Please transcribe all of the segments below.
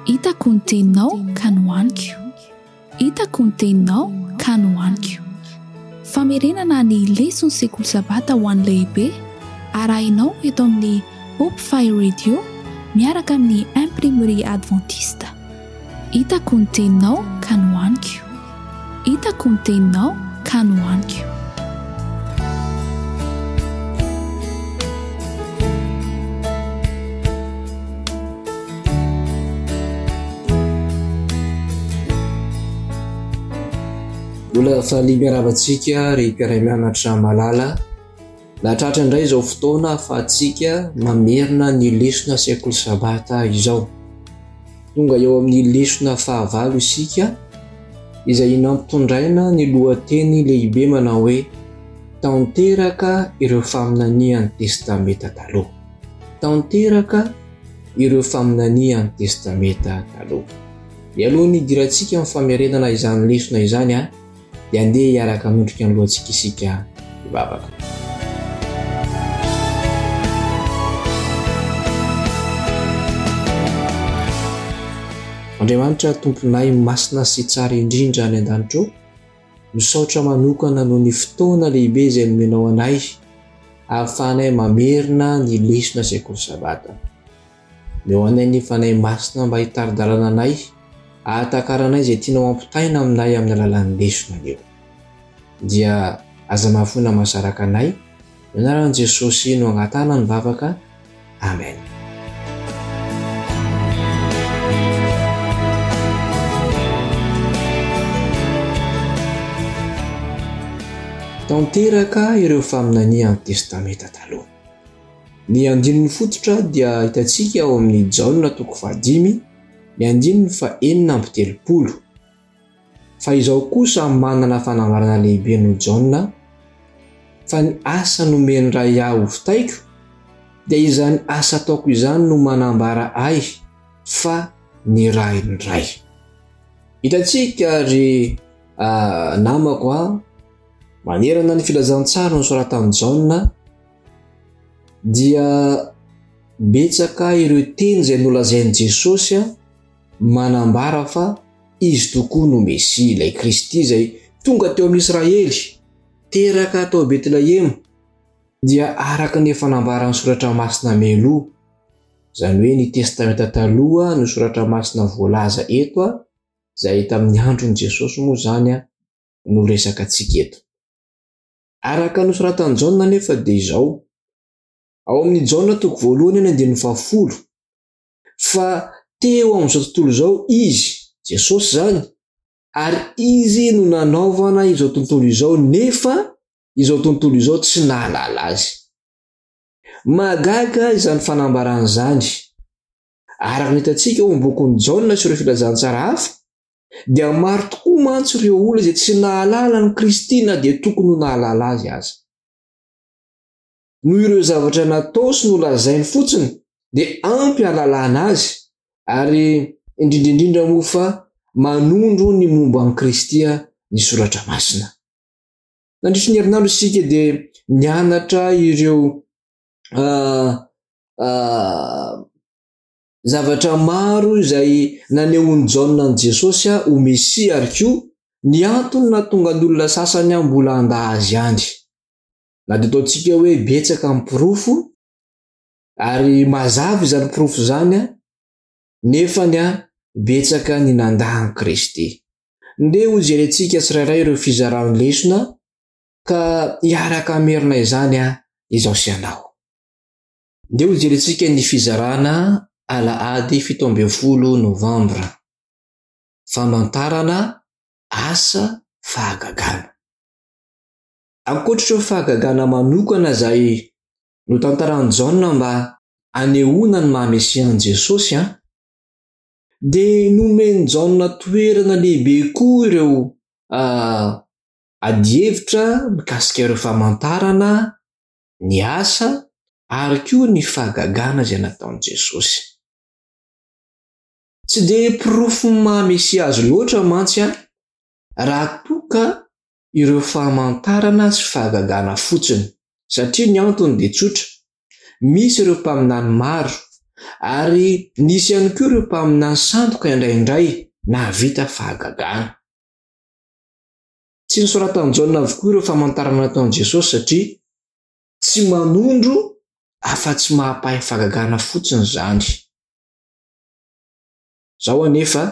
hitako ny teninao ka nohaniko, hitako ny teninao ka nohaniko. Famerenana ny lesona sekoly sabata ho an'ny lehibe arahinao eto amin'ny Hope Fire Radio miaraka amin'ny imprimerie adventiste. Hitako ny teninao ka nohaniko, hitako ny teninao ka nohaniko. Mbola fahaly miaravantsika ry mpiara-mianatra malala. Nahatratra indray izao fotoana ahafahantsika mamerina ny lesona sekoly sabata izao. Tonga eo amin'ny lesona fahavalo isika izay nampitondraina ny lohateny lehibe manao hoe tanteraka ireo faminanian'ny testameta taloha. Tanteraka ireo faminanian'ny testameta taloha. Mialoha ny idirantsika amin'ny famerenana izany lesona izany dia andeha hiaraka hanondrika ny lohantsika isika hivavaka. Andriamanitra tomponay masina sy tsara indrindra any an-danitro, misaotra manokana noho ny fotoana lehibe izay nomenao anay ahafahanay mamerina ny lesona sekoly sabata. Meo anay nefa anay masina mba hitari-dalana anay ahatakarana izay tianao ampitaina aminay amin'ny alalan'ny lesona eo. Dia aza mahafoana mahasaraka anay ny anaran'i Jesosy no angatana ny vavaka. Amen. Tanteraka ireo faminanian'ny testameta taloha. Ny andininy fototra dia hitantsika ao amin'ny Jaona 5:5, ny andininy 4:7. Fa izao kosa manana fanambarana lehibe no Jaona, fa ny asa nomeny ray aho hofitaiko dia izany asa ataoko izany no manambara ahy fa ny ray ny ray. Hitantsika ry namako manerana ny filazantsara no soratan'i Jaona dia betsaka ireo teny izay nolazain'i Jesosy manambara fa izy tokoa no Mesia, ilay Kristy izay tonga teo amin'ny Israely teraka tao Betlehema, dia araka ny fanambaran'ny soratra masina mialoha, izany hoe ny testameta taloha no soratra masina voalaza eto izay tamin'ny andron'i Jesosy moa izany no resaka antsika eto. Araka ny soratan'i Jaona nefa dia izao ao amin'ny Jaona 1:10, fa teo amin'izao tontolo izao izy, Jesosy zany, ary izy no nanaovana izao tontolo izao nefa izao tontolo izao tsy nahalala azy. Magaga izany fanambarana izany. Araka ny hitantsika ao amin'ny bokin'i Jaona sy ireo filazantsara hafa dia maro tokoa mantsy ireo olona izay tsy nahalala ny Kristy na dia tokony ho nahalala azy aza. Noho ireo zavatra natao sy nolazainy fotsiny dia ampy halalana azy, ary indrindraindrindra moa fa manondro ny momba an'i Kristy ny soratra masina. Nandritry ny herinandro isika dia nianatra ireo zavatra maro izay nanehoan'i Jaona an'i Jesosy ho Mesia ary koa ny antony nahatonga ny olona sasany mbola handa azy ihany. Na dia ataontsika hoe betsaka amin'ny pirofo ary mazava izany pirofo izany nefa betsaka ny nandahan'i Kristy. Nde ho jerentsika tsirairay ireo fizaran'ny lesona ka hiaraka amerina izany izao sy anao. Nde ho jerentsika ny fizarana Alahady 17 Novambra. Famantarana asa fahagagana. Ankoatr'ireo fahagagana manokana izay notantaran'i Jaona mba hanehoana ny maha-Mesian'i Jesosy dia nomeny Jaona toerana lehibe koa ireo adievitra mikasika ireo famantarana, ny asa ary koa ny fahagagana izay nataon'i Jesosy. Tsy dia pirofo maha-Mesia azy loatra mantsy raha toka ireo famantarana sy fahagagana fotsiny, satria ny antony dia tsotra. Misy ireo mpaminany maro ary nisy ihany koa ireo mpaminany sandoka indraindray na vita fahagagana. Tsy nisoratan'i Jaona avokoa ireo famantarana nataon'i Jesosy satria tsy manondro afa-tsy mahampahay fahagagana fotsiny izany. Zao anefa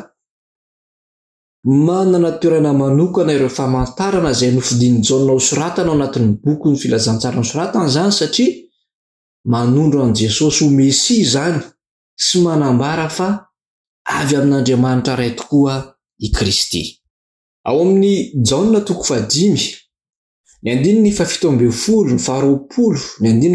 manana toerana manokana ireo famantarana izay nofidin'i Jaona ho soratana ao anatin'ny boky ny filazantsara nosoratana izany satria manondro an' Jesosy ho Mesia izany sy manambara fa avy amin'Andriamanitra iray tokoa i Kristy. Ao amin'ny Jaona 5, ny 7:20, ny 20, ny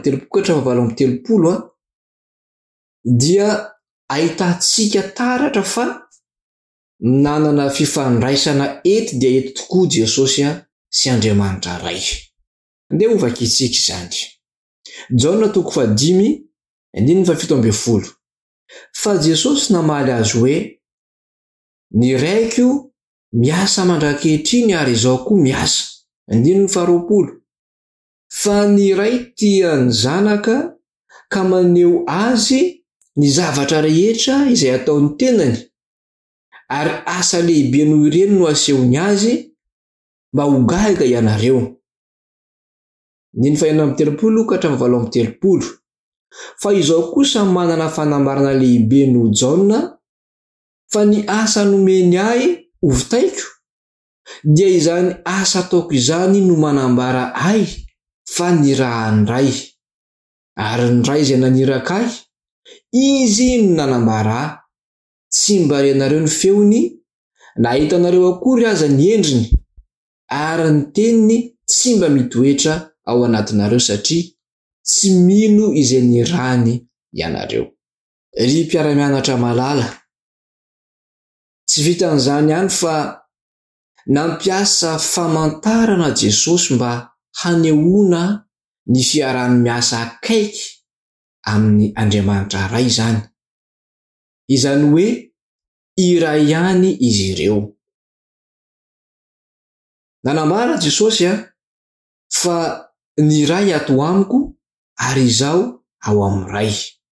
4:7 dia ahitantsika taratra fa nanana fifandraisana eto dia eto tokoa Jesosy sy Andriamanitra iray. Andeha ovakitsika izany. Jaona 5:17. Fa Jesosy namaly azy hoe, ny raiko miasa mandrakehitriny ary izaho koa miasa. 20. Fa ny iray tia ny zanaka ka maneho azy ny zavatra rehetra izay ataony tenany, ary asa lehibe noho ireny no asehony azy mba ho gaga ianareo. 7:30. Fa izaho kosa manana fanambarana lehibe noho Jaona, fa ny asa nomeny ahy hovitaiko dia izany asa ataoko izany no manambara ahy fa nirahan'ny Ray, ary ny Ray izay naniraka ahy, izy no nanambara ahy. Tsy mba renareo ny feony, na hitanareo akory aza ny endriny, ary ny teniny tsy mba mitoetra ao anatinareo satria tsy mino izay nirahany ianareo. Ry mpiara-mianatra malala, tsy vitan'izany ihany fa nampiasa famantarana Jesosy mba hanehoana ny fiarahany miasa akaiky amin'ny Andriamanitra iray izany. Izany hoe iray ihany izy ireo. Nanambara Jesosy fa ny Ray ato amiko ary izaho ao amin'ny Ray.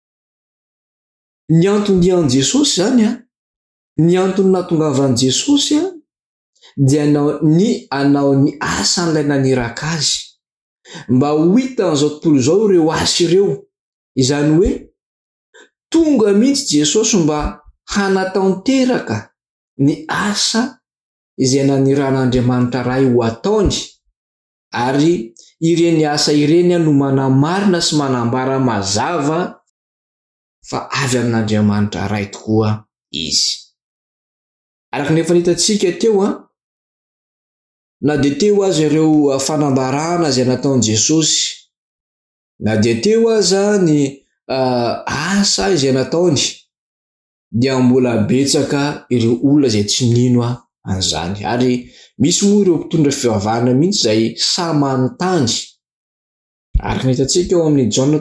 Ny antony an'i Jesosy zany ny antony nahatongavan'i Jesosy dia anao ny asan'ilay naniraka azy, mba ho hitan'izao tontolo izao ireo asa ireo. Izany hoe tonga mihitsy Jesosy mba hanataonteraka ny asa izay naniran'Andriamanitra Ray ho ataony, ary ireny asa ireny no manamarina sy manambara mazava fa avy amin'Andriamanitra Ray tokoa izy. Araka ny efa hitantsika teo na dia teo aza ireo fanambarana izay nataon'i Jesosy, na dia teo aza ny asa izay nataony, dia mbola betsaka ireo olona izay tsy nino an'izany, ary misy moa ireo mpitondra fivavahana mihitsy izay samantany. Araka ny hitantsika ao amin'ny Jaona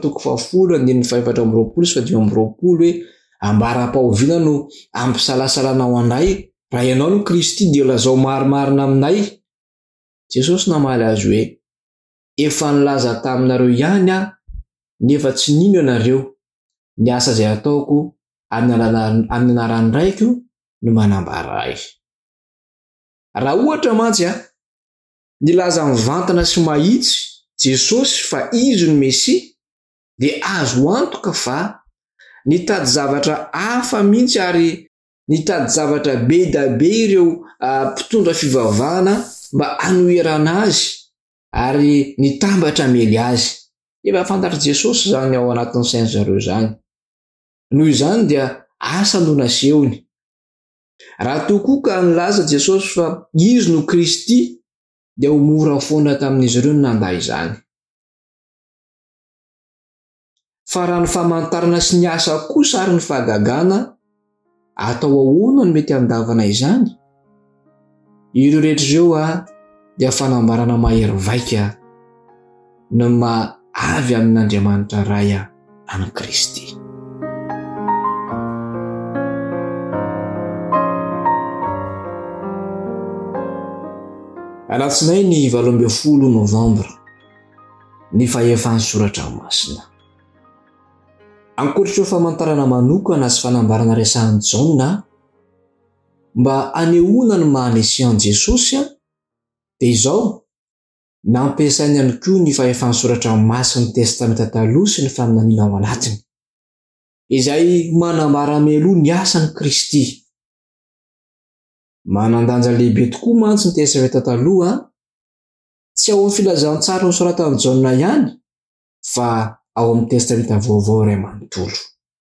10:4-20 hoe ambara-pahoviana no ampisalasalana ao anay, raha ianao no Kristy dia lazao marimarina aminay. Jesosy namaly azy hoe, efa nilaza taminareo ihany nefa tsy nino ianareo. Ny asa izay ataoko amin'ny anaran'ny Raiko no manambara ahy. Raha ohatra mantsy nilaza mivantana sy mahitsy Jesosy fa izy no Mesia, dia azo antoka fa nitady zavatra hafa mihitsy ary nitady zavatra be da be ireo mpitondra fivavahana mba hanoherana azy ary nitambatra mely azy. Efa fantatry Jesosy zany ao anatin'ny sain'izareo zany. Noho izany dia asa no nasehony. Raha tokoa ka nilaza Jesosy fa izy no Kristy, dia ho mora foana tamin'izy ireo nanday izany. Fa raha ny famantarana sy ny asa kosa ary ny fahagagana atao ahoana no mety handavana izany? Ireo rehetra ireo dia fanambarana mahery vaika no avy amin'Andriamanitra Ray an'i Kristy. Alatsinainy ny 18 Novambra, ny fahefan'ny soratra masina. ankoatr'ireo famantarana manokana sy fanambarana resahan'i Jaona mba anehoana ny maha-Mesian Jesosy dia izao nampiasainy ihany koa ny fahefan'ny soratra masiny testamenta taloha sy ny faminaniana ao anatiny, izay manambara mialoha ny asan'i Kristy. Manandanja lehibe tokoa mantsy ny testamenta taloha, tsy ao amin'ny filazantsara nosoratan'i Jaona ihany, fa ao amin'ny testamenta vaovao iray manontolo.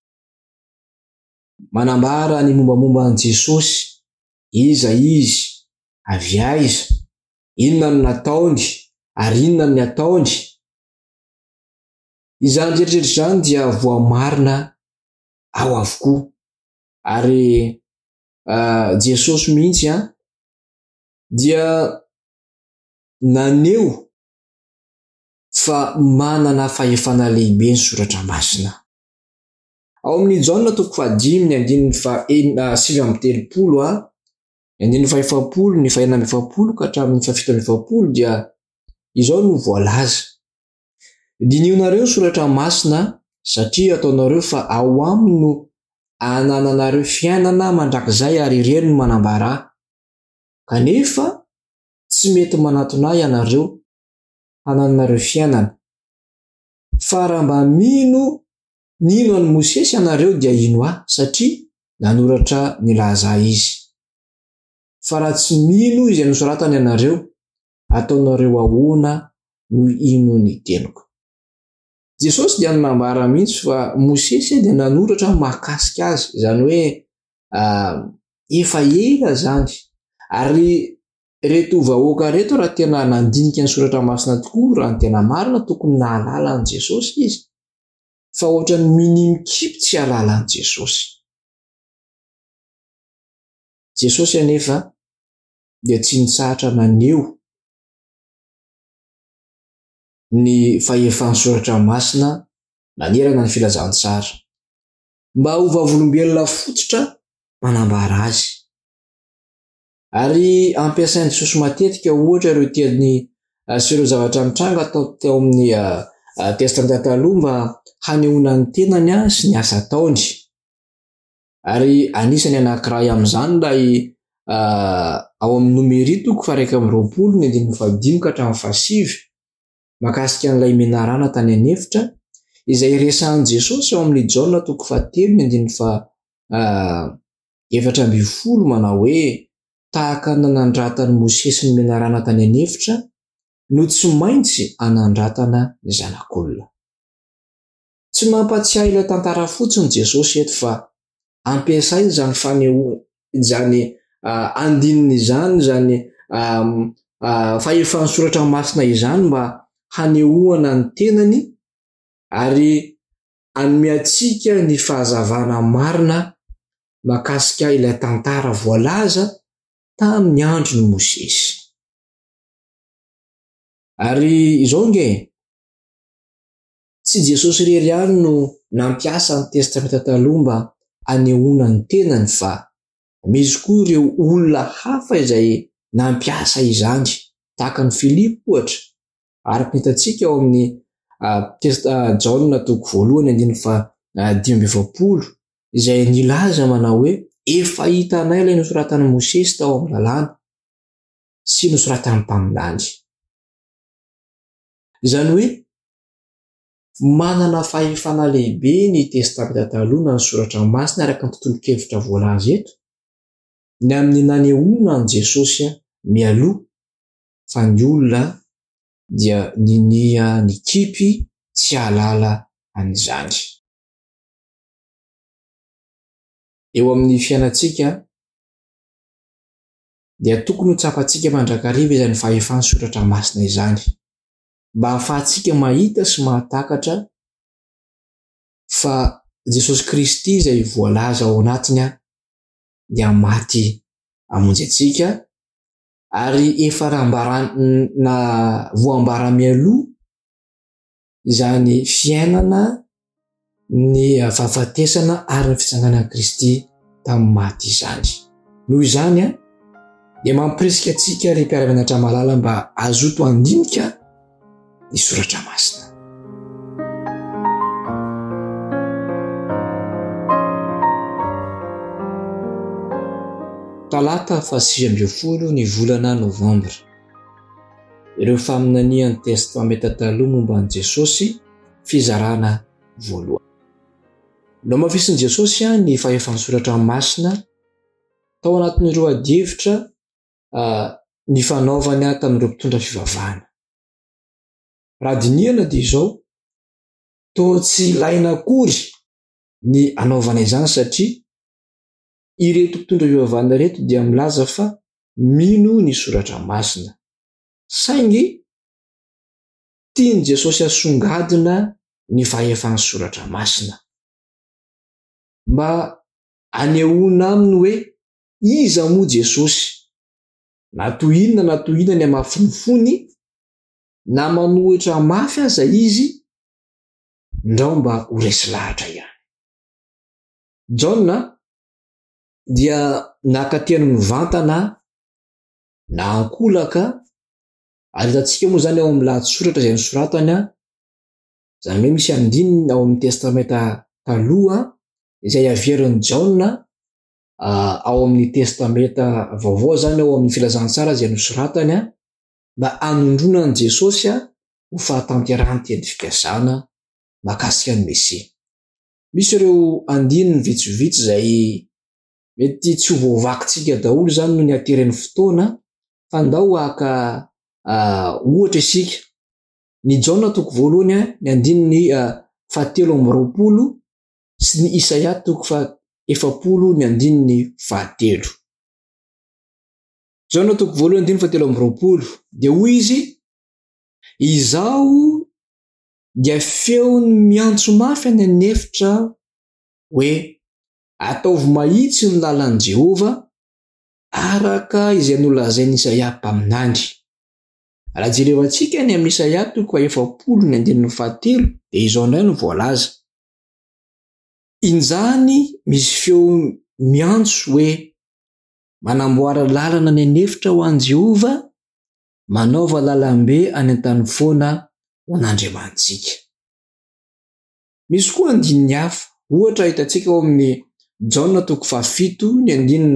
Manambara ny mombamomba an'i Jesosy, iza izy, avy aiza, inona no nataony ary inona ny ataony. Izany rehetrarehetra izany dia voamarina ao avokoa, ary Jesosy mihitsy dia naneho fa manana fahefana lehibe ny soratra masina. Ao amin'ny Jaona 5:7-8 ny 7 ny 8 ka hatramin'ny 7 dia izao no voalaza: dinionnareo ny soratra masina satria ataonareo fa ao aminy no anananareo fiainana mandrakizay ary ireny no manambara, kanefa tsy mety manatona ianareo hanananareo fiainana. Fa raha mba nino any Mosesy ianareo dia ino satria nanoratra nilaza izy. Fa raha tsy mino izay nosoratany ianareo, ataonareo ahoana no ino ny teniko. Jesosy dia nanambara mihitsy fa Mosesy dia nanoratra mahakasika azy, izany hoe efa ela zany, ary reto vahoaka reto raha tena nandinika ny soratra masina tokoa, raha ny tena marina tokony nahalala an' Jesosy izy, fa ohatra ny minimikipy tsy halala an' Jesosy. Jesosy anefa dia tsy nitsahatra naneho ny fahefan'ny soratra masina manerana ny filazantsara mba ho vavolombelona fototra manambara azy. Ary ampiasain'i Jesosy matetika ohatra ireo teny sy ireo zavatra mitranga tao amin'ny testamenta taloha mba hanehoana ny tenany sy ny asa ataony. Ary anisany anankiray amin'izany ilay ao amin'ny Nomery 2:20-7 makasika an'ilay menarana tany anefitra, izay resahan'i Jesosy ao amin'ny Jaona 3:7 manao hoe: tahaka nanandratany Mosesy ny menarana tany anefitra no tsy maintsy anandratana ny zanak'olona. Tsy mampatsiahy ilay tantara fotsiny Jesosy eto, fa ampiasay izany fanehoana, izany andininy izany, izany fahefan'ny soratra masina izany mba hanehoana ny tenany ary hanome antsika ny fahazavana marina makasika ilay tantara voalaza tamin'ny andron'ny Mosesy. Ary izao nge, tsy Jesosy irery ihany no nampiasa ny testamenta taloha mba hanehoana ny tenany, fa misy koa ireo olona hafa izay nampiasa izany, tahaka ny Filipo ohatra, ary hitantsika ao amin'ny Jaona 1:5-20 izay nilaza manao hoe: efa hitanay ilay nosoratan'i Mosesy tao amin'ny lalàna sy nosoratan'ny mpaminany. Izany hoe manana fahefana lehibe ny testamenta taloha na ny soratra masina araka ny tontolo-kevitra voalaza eto, ny amin'ny nanehoana an' Jesosy mialoha, fa ny olona dia ninia ny kipy tsy halala an'izany. Eo amin'ny fiainantsika dia tokony ho tsapantsika mandrakariva izany fahefan'ny soratra masina izany, mba hahafahantsika mahita sy mahatakatra fa Jesosy Kristy izay voalaza ao anatiny dia maty hamonjy antsika, ary efa voambara mialoha izany fiainana, ny fahafatesana ary ny fitsanganan'i Kristy tamin'ny maty izany. Noho izany dia mampirisika antsika ry mpiara-mianatra malala mba azoto andinika ny soratra masina. talata 6 ny volana novambra. Ireo faminanian'ny testamenta taloha momba an' Jesosy fizarana voalohany. No mafisin'i Jesosy ny fahefan'ny soratra masina tao anatin'ireo adihevitra ny fanaovany tamin'ireo mpitondra fivavahana. Raha dinihana dia izao toa tsy ilaina akory ny anaovana izany satria ireto mpitondra fivavahana reto dia milaza fa mino ny soratra masina. Saingy tiany Jesosy asongadina ny fahefan'ny soratra masina mba anehoana aminy hoe iza moa Jesosy, na toy inona ny amafonifony, na manohitra mafy aza izy, ndrao mba ho resy lahatra ihany. Jaona dia nakatiany mivantana na ankolaka, ary hitantsika moa zany ao amin'ny lahatsoratra izay nisoratany, izany hoe misy andininy ao amin'ny testamenta taloha izay averin'i Jaona ao amin'ny testamenta vaovao zany ao amin'ny filazantsara izay nisoratany mba anondrona an' Jesosy ho fahatanterahany teny fikasana mahakasika ny Mesia. Misy ireo andininy vitsivitsy izay mety tsy ho voavakintsika daholo zany no ny hateren'ny fotoana, fa ndao haka ohatra isika. Ny Jaona toko voalohany ny andininy 7:20 sy ny Isaia toko 7 ny andininy 7. Jaona toko voalohany andininy 7:20 dia hoy izy: izaho dia feony miantso mafy any anefitra hoe ataovy mahitsy ny lalan'i Jehova araka izay nolazain'i Isaia mpaminany. Raha jerevantsika ny amin'ny Isaia toko 7 ny andininy 7 dia izao indray no voalaza: injany misy feo miantso hoe manamboara lalana ny anefitra ho an' Jehova, manaova lalambe any an-tany foana ho an'Andriamantsika. Misy koa andininy hafa, ohatra hitantsika ao amin'ny Jaona toko 7 ny andininy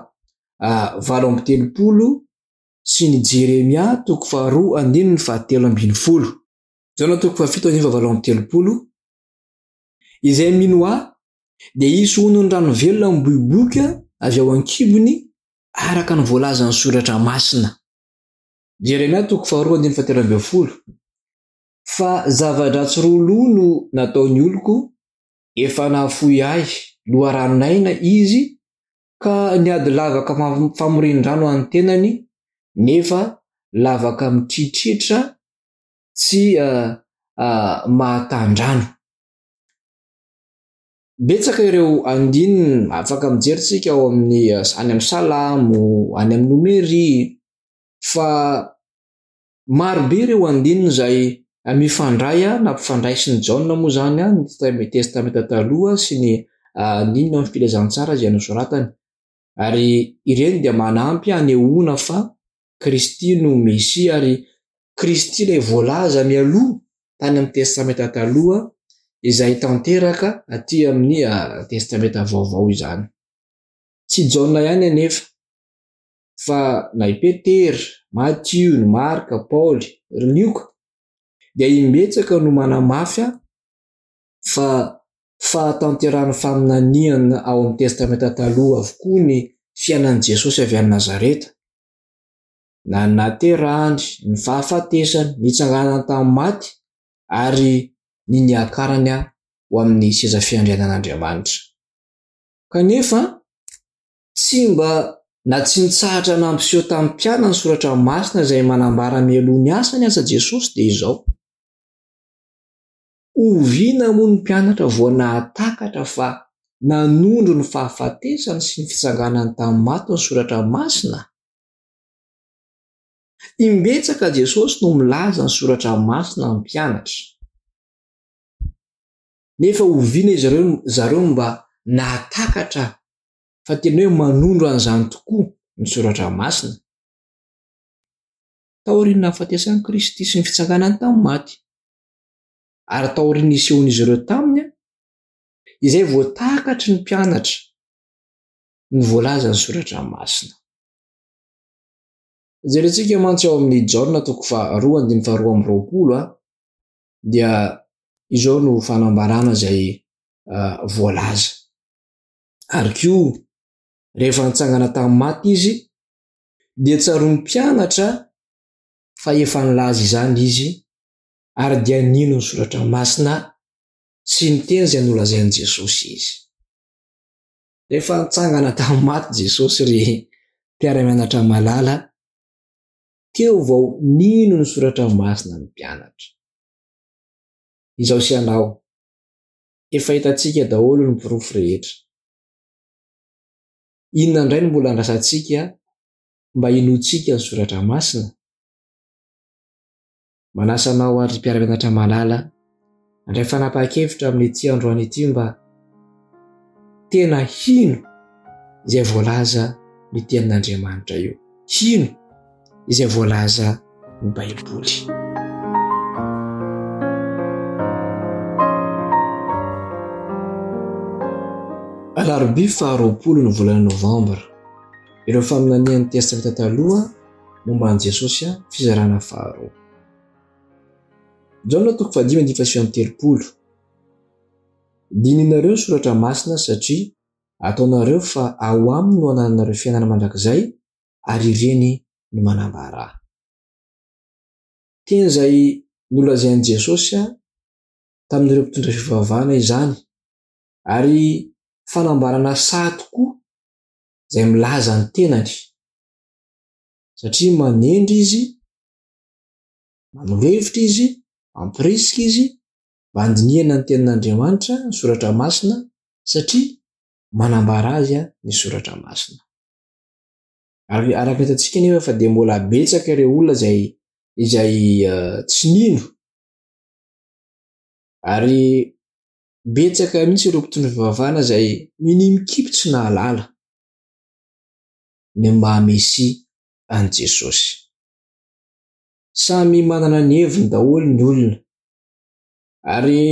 8:30 sy ny Jeremia toko 2 andininy 7:30. Jaona toko 7 andininy 8:30: izay mino ahy dia isoany rano velona miboiboika avy ao an-kibony araka ny voalazan'ny soratra masina. Jeremia toko 2 andininy 7:30: fa zava-dratsy roa no nataony oloko, efa nahafoy ahy, loharaninaina izy ka niady lavaka famorin-drano any tenany, nefa lavaka mitritritra tsy mahatandrano. Betsaka ireo andininy afaka mijeritsika ao amin'ny any amin'ny Salamo, any amin'ny Nomery, fa marobe ireo andininy izay mifandray nampifandraisin'ny Jaona moa zany ny testamenta taloha sy ny andininy amin'ny filazantsara izay nosoratany, ary ireny dia manampy anehoana fa Kristy no Mesia, ary Kristy ilay voalaza mialoha tany amin'ny testamenta taloha izay tanteraka aty amin'ny testamenta vaovao izany. Tsy Jaona ihany anefa, fa na i Petera, Matthieu, Marka, Paoly, Lioka dia imbetsaka no manamafy fa fahatanterahany faminaniana ao amin'ny testamenta taloha avokoa ny fiainan'i Jesosy avy any Nazareta, na ny naterahany, ny fahafatesany, ny itsanganany tamin'ny maty, ary ny niakarany ho amin'ny seza fiandrianan'Andriamanitra. Kanefa tsy mba na tsy nitsahatra nampiseho tamin'ny mpianany soratra masina izay manambara mialoha ny asany aza Jesosy dia izao: oviana moa ny mpianatra voa nahatakatra fa nanondro ny fahafatesany sy ny fitsanganany tamin'ny maty ny soratra masina. Imbetsaka Jesosy no milaza ny soratra masina amin'ny mpianatra, nefa oviana zareo mba nahatakatra fa tena hoe manondro an'izany tokoa ny soratra masina. Taorian'ny nahafatesan'i Kristy sy ny fitsanganany tamin'ny maty, ary taorian'ny izy ireo taminy izay voatakatry ny mpianatra ny voalaza ny soratra masina. Jerentsika mantsy ao amin'ny Jaona 2:22 dia izao no fanambarana zay voalaza. Ary koa rehefa nitsangana tamin'ny maty izy dia tsaroany mpianatra fa efa nilaza izany izy ary dia nino ny soratra masina sy ny teny izay nolazain'i Jesosy izy. Rehefa nitsangana tamin'ny maty Jesosy ry mpiara-mianatra malala, teo vao nino ny soratra masina ny mpianatra. Izao sy anao, efa hitantsika daholo ny pirofo rehetra. Inona indray no mbola andrasantsika mba hinoantsika ny soratra masina? Manasa anao ary mpiara-mianatra malala, andray fanapa-kevitra amin'ity androany ity mba tena hino izay voalaza ny tenin'Andriamanitra io. Hino izay voalaza ny Baiboly. Alarobia 20 ny volana Novambra, ireo faminanian'ny testamenta taloha momba an'i Jesosy fizarana faharoa. Jaona 5:30. Dininareo ny soratra masina satria ataonareo fa ao aminy no anananareo fiainana mandrakizay ary ireny no manambara. Teny izay nolazain'i Jesosy tamin'ireo mpitondra fivavahana izany ary fanambarana saha tokoa izay milaza ny tenany, satria manendry izy, manolohevitra izy, mampirisika izy mba handinihana ny tenin'Andriamanitra ny soratra masina satria manambara azy ny soratra masina. Ary araka hitantsika nefa fa dia mbola betsaka ireo olona izay tsy nino ary betsaka mihitsy ireo mpitondra fivavahana izay minimikipy tsy nahalala ny mahamesi an Jesosy. Samy manana ny heviny daholo ny olona ary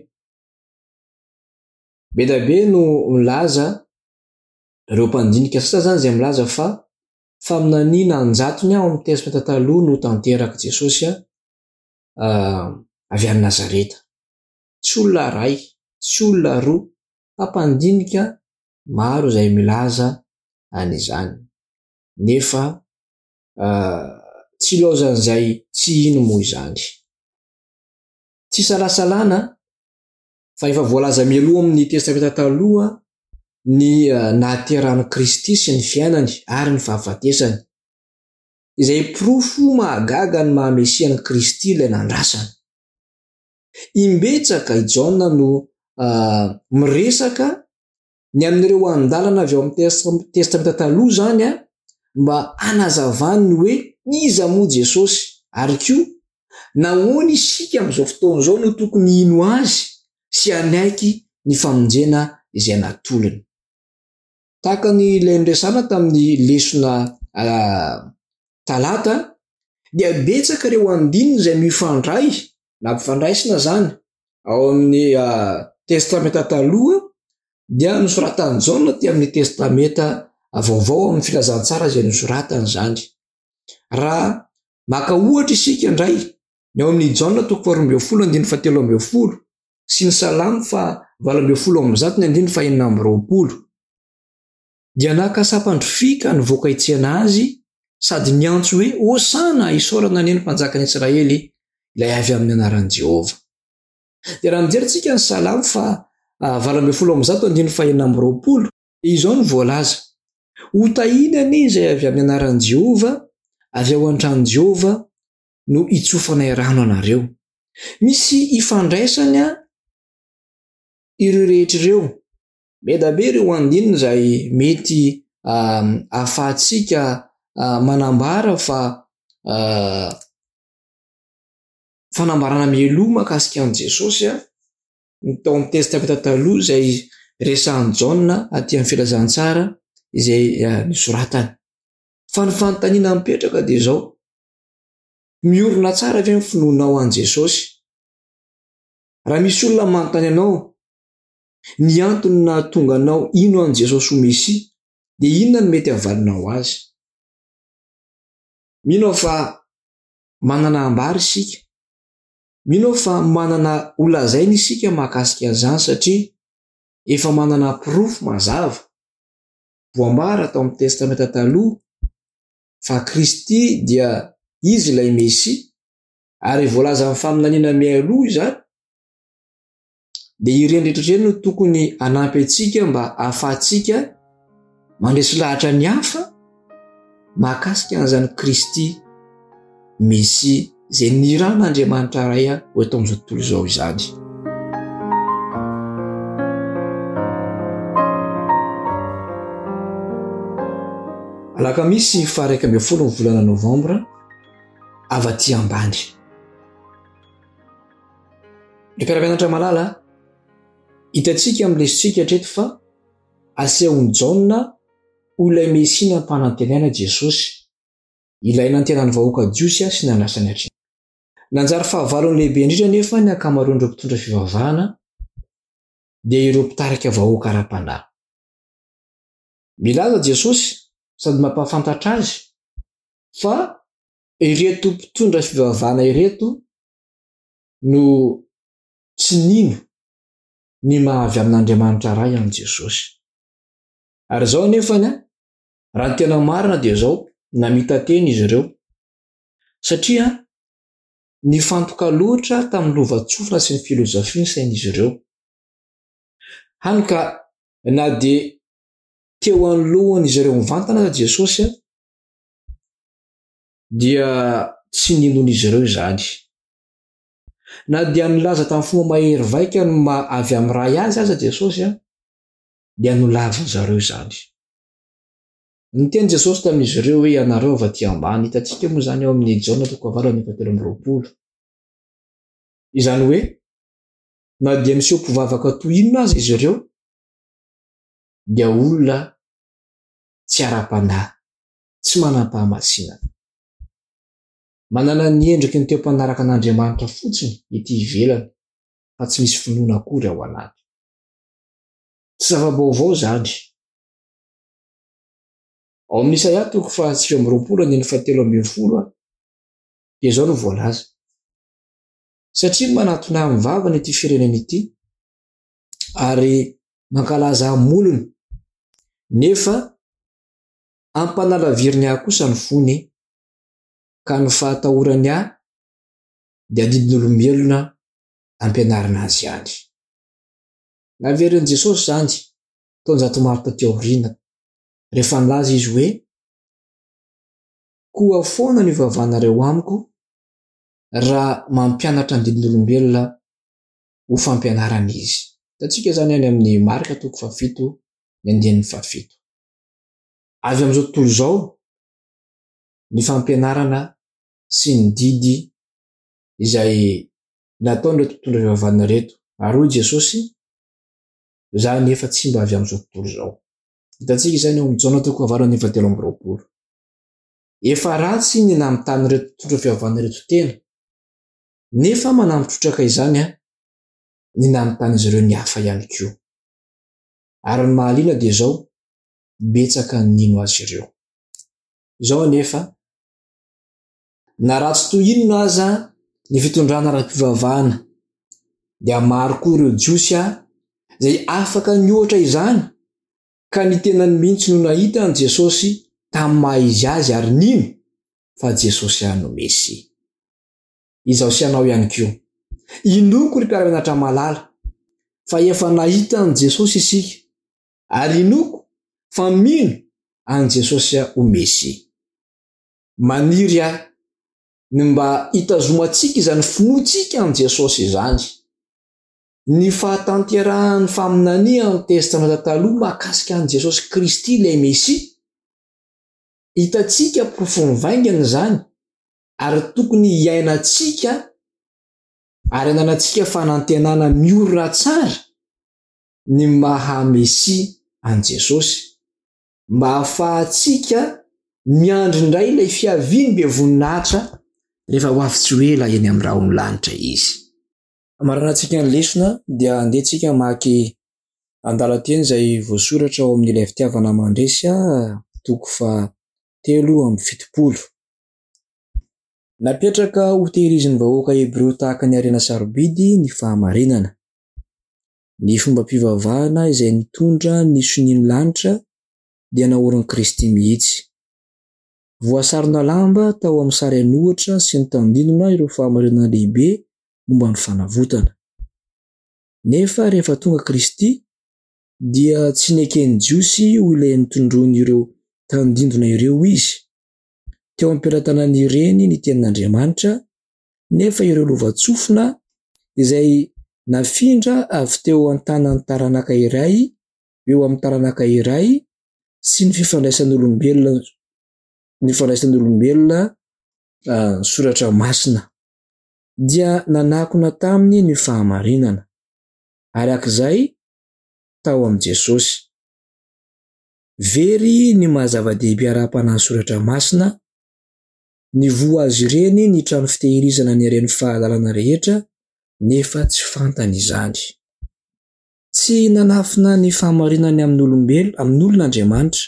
be da be no milaza ireo mpandinika sasany zany izay milaza fa faminaniana anjatony ao amin'ny testamenta taloha no tanteraka Jesosy avy any Nazareta. Tsy olona ray, tsy olona roa, fa mpandinika maro izay milaza an'izany. Nefa tsy ilaozan'izay tsy ino moa izany. Tsy salasalana fa efa voalaza mialoha amin'ny testamenta taloha ny nahaterahan'i Kristy sy ny fiainany ary ny fahafatesany, izay pirofo mahagaga ny mahamesian'i Kristy ilay nandrasana. Imbetsaka i Jaona no miresaka ny amin'ireo andalana avy ao amin'ny testamenta taloha zany mba hanazavany ny hoe iza moa Jesosy ary koa nahoana isika amin'izao fotoana izao no tokony hino azy sy hanaiky ny famonjena izay natolony. Tahaka ny ilay niresana tamin'ny lesona talata dia betsaka ireo andinina izay mifandray na mpifandraisina zany ao amin'ny testamenta taloha dia nosoratany Jaona ty amin'ny testamenta vaovao amin'ny filazantsara izay nosoratany zany. Raha maka ohatra isika indray ny ao amin'ny Jaona 2:17 sy ny Salamo 20:20 dia nakasapandrofika nivoaka itsena azy sady niantso hoe hosana isaorana ny mpanjakan'i Israely ilay avy amin'ny anaran'i Jehovah. Dia raha mijery ny Salamo 20:20 izao ny voalaza: hotahina izay avy amin'ny anaran'i Jehovah, avy ao an-trano Jehovah no itsofanay rano anareo. Misy ifandraisany ireo rehetra ireo. Be da be ireo andinina izay mety ahafahantsika manambara fa fanambarana mialoha mahakasika an'i Jesosy tao amin'ny testamenta taloha izay resahan'i Jaona aty amin'ny filazantsara izay nisoratany. Fa ny fanontaniana mipetraka dia izao: miorina tsara ve ny finoanao an Jesosy? Raha misy olona manontany anao ny antony nahatonga anao ino an Jesosy ho Mesia, dia inona no mety havalina ho azy? Mino aho fa manana ambary isika, mino aho fa manana olazaina isika mahakasika an'izany satria efa manana pirofo mazava voambara tao amin'ny testamenta taloha fa Kristy dia izy ilay Mesia ary voalaza amin'ny faminaniana mialoha izany, dia ireny rehetraireny no tokony hanampy antsika mba ahafahantsika mandresy lahatra ny hafa mahakasika an'izany Kristy Mesia izay niran'Andriamanitra iray ho eto amin'izao tontolo izao izany. Alakamisy 1 volana Novambra avy aty ambany. Ny mpiara-mianatra malala, hitantsika amin'ny lesontsika hatreto fa asehony Jaona ho ilay Mesia nampanantenaina Jesosy, ilay nantenany vahoaka jiosy sy nanasany hatrany. Nanjary fahavalony lehibe indrindra nefa ny ankamaroan'ireo mpitondra fivavahana dia ireo mpitarika vahoaka ara-panahy. Milaza Jesosy sady mampafantatra azy fa ireto mpitondra fivavahana ireto no tsy nino ny mahavy amin'Andriamanitra iray amin'i Jesosy. Ary izao nefany raha ny tena marina dia izao namita teny izy ireo, satria nifantoka loatra tamin'ny lovan-tsofina sy ny filozofia sain'izy ireo. Hany ka na dia teo anoloan'izy ireo mivantana Jesosy dia tsy ninon'izy ireo izany. Na dia nilaza tamin'ny fomba mahery vaika no avy amin'ny ray azy Jesosy dia nolavany zareo izany. Niteny Jesosy tamin'izy ireo hoe ianareo avy aty ambany, hitantsika moa izany ao amin'ny Jaona 9:20. Izany hoe na dia miseho mpivavaka toy inona azy izy ireo dia olona tsy ara-panahy, tsy manam-pahamasina. Manana ny endriky ny teo-panaraka an'Andriamanitra fotsiny ety ivelany fa tsy misy finoana akory ao anaty. Tsy zava-baovao izany. Ao amin'ny Isaia 9:7-7 dia izao no voalaza: satria manatona amin'ny vavany ity firenena ity ary mankalaza molony, nefa ampanalaviriny ahy kosa ny fony, ka ny fahatahorany ahy dia didin'olombelona ampianarina azy ihany. Naverin'i Jesosy izany taonjato maro taty aoriana rehefa nilaza izy hoe koa foana ny ivavahanareo amiko raha mampianatra ny didin'olombelona ho fampianarana izy. Hitantsika izany any amin'ny Marka 7:7. Avy amin'izao tontolo izao ny fampianarana sy ny didy izay nataon'ireo mpitondra fivavahana reto. Ary hoy Jesosy, izaho nefa tsy mba avy amin'izao tontolo izao. Hitantsika izany ao amin'ny Jaona 9:13. Efa ratsy ny namintanin'ireto mpitondra fivavahana reto tena, nefa manampitrotraka izany ny namintanin'izy ireo ny hafa ihany koa. Ary ny mahaliana dia izao, betsaka ny nino azy ireo. Izao anefa na ratsy toy inona aza ny fitondrana ara-pivavahana dia maro koa ireo jiosy izay afaka niohatra izany ka ny tenany mihitsy no nahita an Jesosy tamin'ny maha izy azy ary nino fa Jesosy ihany no Mesia. Izao sy anao ihany koa, inoko ry mpiara-mianatra malala fa efa nahita an Jesosy isika, ary inoko fa mino an Jesosy ho Mesia. Maniry ny mba hitazomantsika izany finoantsika an Jesosy izany, ny fahatanterahan'ny faminania amin'ny testamenta taloha mahakasika an Jesosy Kristy ilay Mesia. Hitantsika porofony vaingana izany ary tokony hiainantsika ary ananantsika fanantenana miorina tsara ny maha Mesia an Jesosy, mba ahafahantsika miandry indray ilay fiaviany be voninahitra rehefa ho avy tsy ho ela eny amin'ny rahon'ny lanitra izy. Amaranantsika ny lesona dia andehantsika maki Andalateny izay voasoratra ao amin'ilay fitiavana mandresy toko 7:70. Napetraka ho tehirizin'ny vahoaka Hebreo tahaka ny harena sarobidy ny fahamarinana. Ny fomba mpivavahana izay nitondra ny sonian'ny lanitra dia naorin'i Kristy mihitsy. Voasarona lamba tao amin'ny sary anohitra sy ny tandinona ireo fahamarinana lehibe momba ny fanavotana. Nefa rehefa tonga Kristy dia tsy nekeny jiosy ho ilay nitondroany ireo tandindona ireo izy. Teo am-pelatanan'ireny ny tenin'Andriamanitra, nefa ireo lovatsofina izay nafindra avy teo an-tanan'ny taranaka iray eo amin'ny taranaka iray sy ny fifandraisan'olombelona soratra masina dia nanakona taminy ny fahamarinana, arak'izay tao am' Jesosy. Very ny mahazava-dehibe ara-panahy soratra masina, ny voa azy ireny ny trano fitehirizana ny haren'ny fahalalana rehetra, nefa tsy fantany izany. Tsy nanafina ny fahamarinany amin'olon'Andriamanitra.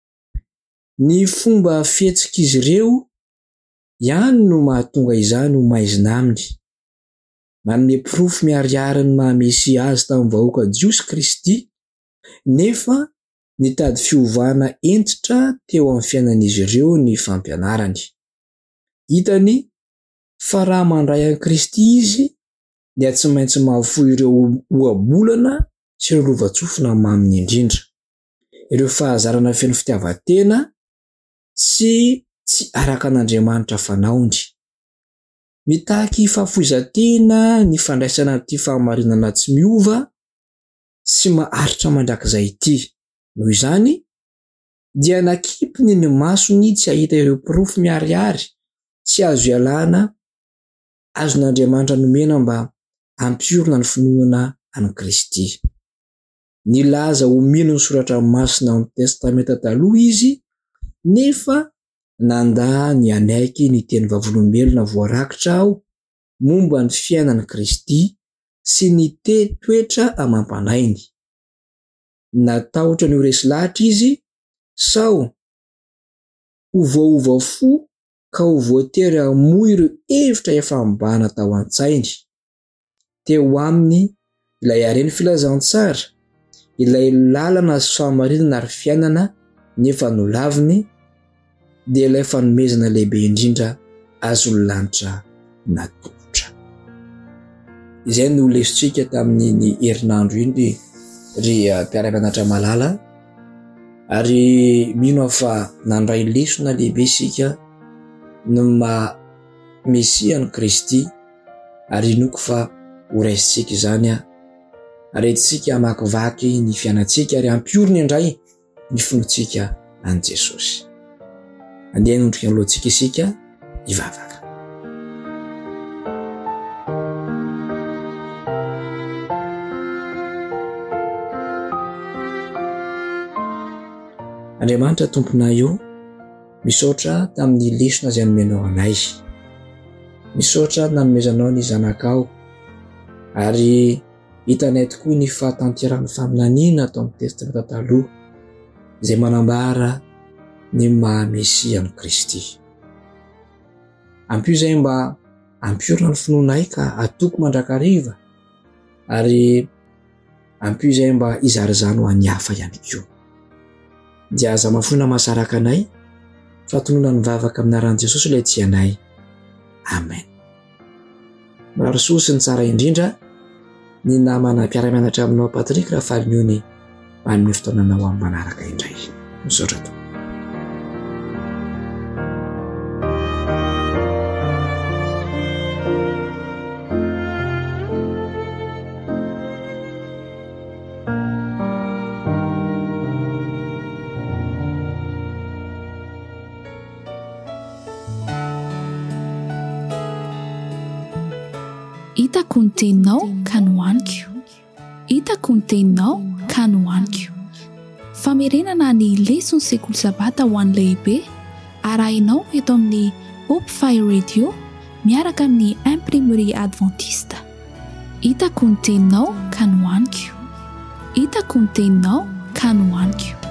Ny fomba fihetsika izy ireo ihany no mahatonga izany ho maizina aminy. Manome pirofo miariary ny mahamesia azy tamin'ny vahoaka jiosy Kristy, nefa nitady fiovana entitra teo amin'ny fiainan'izy ireo ny fampianarany. Hitany fa raha mandray an'i Kristy izy dia tsy maintsy mahafoy ireo ohabolana sy ireo lovatsofina maminy indrindra, ireo fahazarana feno fitiavatena sy tsy araka an'Andriamanitra fanaony. Mitaky fahafoizatena ny fandraisana ity fahamarinana tsy miova sy maharitra mandrakizay ity. Noho izany dia nakipiny ny masony tsy ahita ireo pirofo miariary tsy azo ialana azon'Andriamanitra nomena mba hampiorina ny finoana an'i Kristy. Nilaza ho mino ny soratra masina amin'ny testamenta taloha izy, nefa nanda ny anaiky ny teny vavolombelona voarakitra ao momba ny fiainan'i Kristy sy ny toetra amam-panainy. Natahotra ny ho resy lahatra izy sao ho voaova fo ka ho voatery hamoy ireo hevitra efa mibahana tao an-tsainy. Teo aminy ilay hareny filazantsara, ilay lalana sy fahamarinana ary fiainana nefa nolaviny, dia ilay fanomezana lehibe indrindra azon'lanitra natotra. Izay no lesontsika tamin'ny herinandro iny ry mpiara-mianatra malala, ary mino fa nandray lesona lehibe isika no Mesian'i Kristy, ary inoko fa ho raisitsika izany ary etsika hamakivaky ny fiainantsika ary hampiorina indray ny finoantsika an' Jesosy. Andeha nondrika alohantsika isika hivavaka. Andriamanitra tomponay io, misaotra tamin'ny lesona izay nomenao anay, misaotra nanomezanao ny zanakao, ary hitanay tokoa ny fahatanterahany faminaniana atao amin'ny testamenta taloha izay manambara ny maha-Mesian'i Kristy. Ampio izay mba hampiorina ny finoanay ka atoko mandrakariva, ary ampio izay mba hizarizany ho an'ny hafa ihany koa. Dia aza mafonina mahasaraka anay, fatonona ny vavaka amin'ny anaran'i Jesosy ilay tsianay. Amen. Mararosoa sy ny tsara indrindra ny namana mpiara-mianatra aminao Patrick Rafaliniony manome fotoananao amin'ny manaraka indray. Misaotra tokoa. Hitako ny teninao ka nohaniko, hitako ny teninao ka nohaniko. Famerenana ny leson'ny sekoly sabata ho an'ny lehibe arahinao eto amin'ny Hope Fire Radio miaraka amin'ny Imprimerie Adventiste. Hitako ny teninao ka nohaniko, hitako hitako ny teninao ka nohaniko.